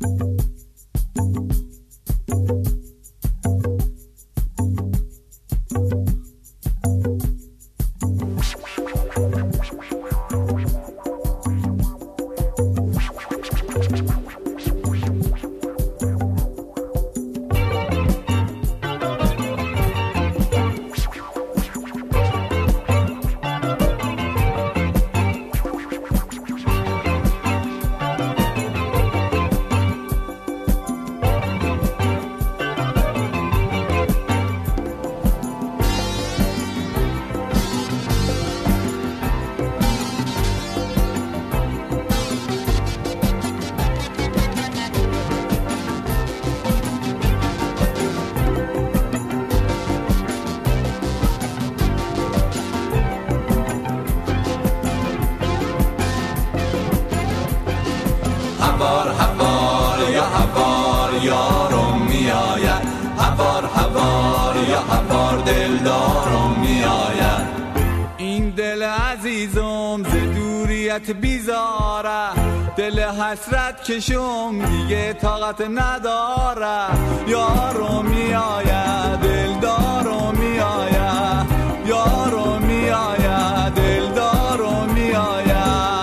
هوار هوار یا هوار یارم میآید، هوار هوار یا هوار دلدارم میآید. این دل عزیزم ز دوریت بیزاره، دل حسرت کشم دیگه طاقت نداره. یارم میآید دلدارم میآید، یارم میآید دلدارم میآید.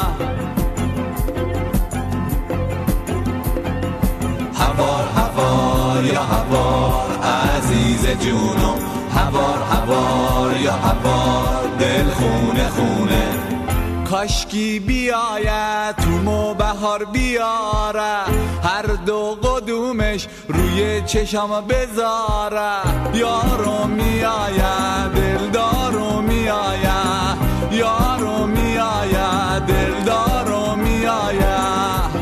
هوار هوار یا هوار عزیز جونم، هوار هوار یا هوار دل خونه خونه. کاشکی بیاید تو مو بهار بیاره، هر دو قدومش روی چشم بذاره. یارو میآید دلدارو میآید، یارو میآید دلدارو میآید.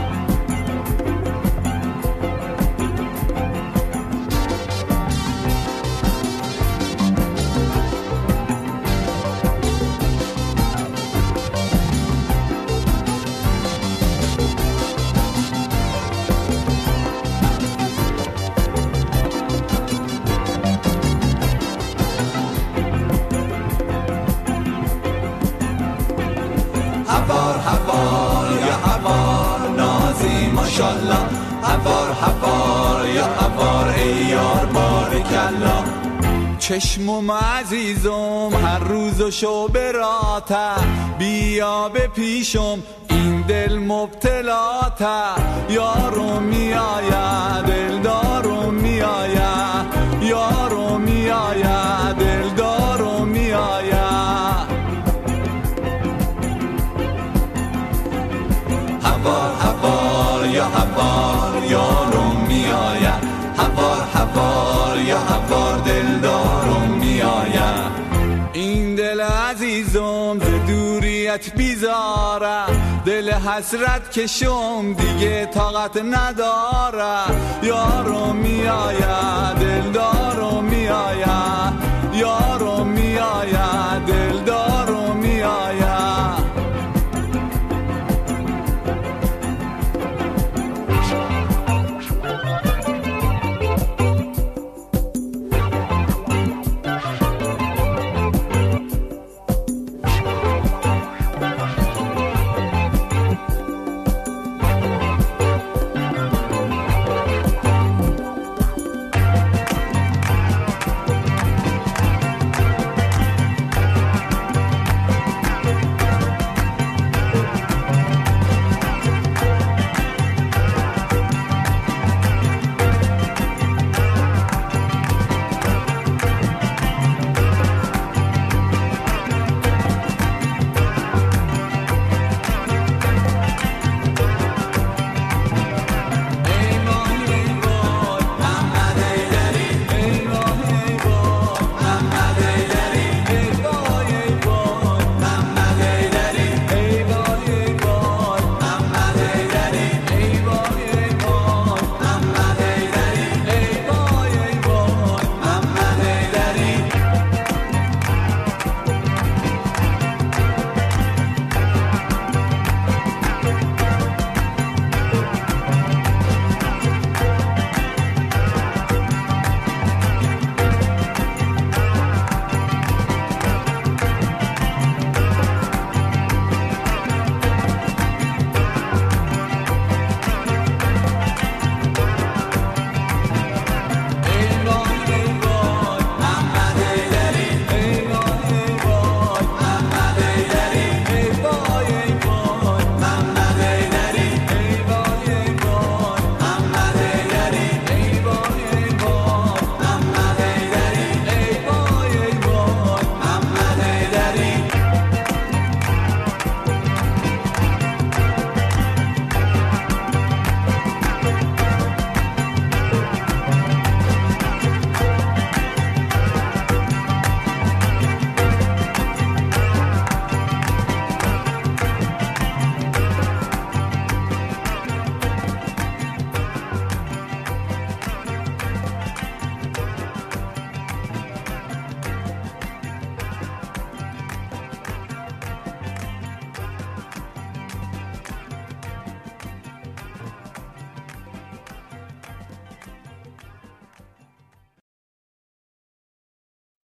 هوار هوار یا هوار نازی ماشالله، هوار هوار یا هوار ای یار بارکالله. چشمم عزیزم هر روز و شب راته، بیا به پیشم این دل مبتلاته. یارو میآید دلدارو میآید، یارو میآید دلدارو میآید. هوار هوار یا هوار یارم میآید، هوار هوار یا هوار دلدارم میآید. این دل عزیزم ز دوریت بیزاره، دل حسرت کشم دیگه طاقت نداره. یارو میآید دلدارو میآید.